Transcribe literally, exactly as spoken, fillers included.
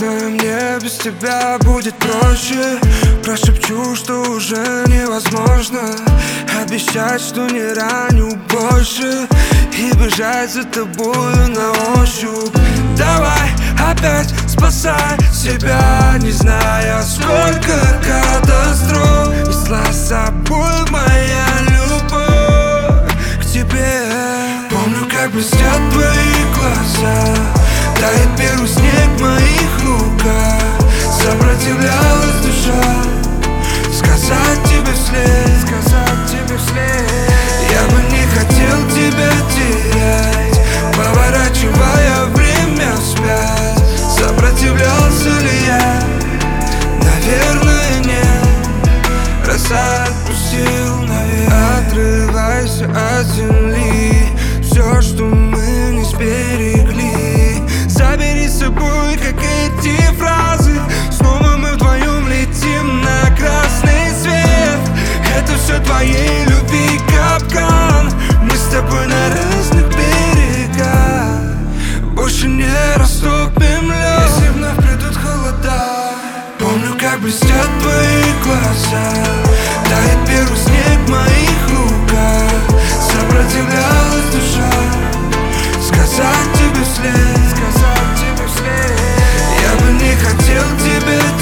знаю, мне без тебя будет проще. Прошепчу, что уже невозможно обещать, что не раню больше и бежать за тобою на ощупь. Давай опять спасай себя, не зная, сколько катастроф несла с собой моя любовь к тебе. Помню, как блестят твои глаза, тает первый снег в моих руках. Сопротивлялась душа сказать тебе вслед, сказать тебе вслед. Я бы не хотел тебя терять, поворачивая время вспять. Сопротивлялся ли я? Наверное, нет. Раз отпустил навек, отрывайся от земли. Все, что мы не сберегли, забери с собой, как эти фразы. Снова мы вдвоем летим на красный свет. Это все твоей любви капкан. Мы с тобой на разных берегах, больше не растопим лед, если вновь придут холода. Помню, как блестят твои глаза, тает первый снег в моих руках. Сопротивлялась душа сказать тебе вслед, сказать тебе вслед. Я бы не хотел тебя